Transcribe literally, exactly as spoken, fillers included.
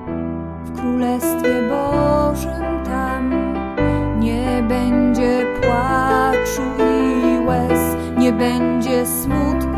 W Królestwie Bożym tam nie będzie płaczu i łez, nie będzie smutku